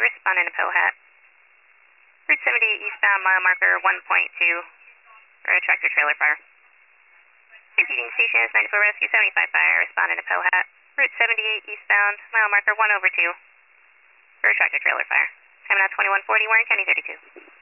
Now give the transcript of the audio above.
responding to Pohat. Route 78 eastbound, mile marker 1.2, or a tractor trailer fire. Repeating station is 94 Rescue 75 fire, responding to Pohat. Route 78 eastbound, mile marker 1/2, for a tractor trailer fire. Time now 21:40, Warren County 32.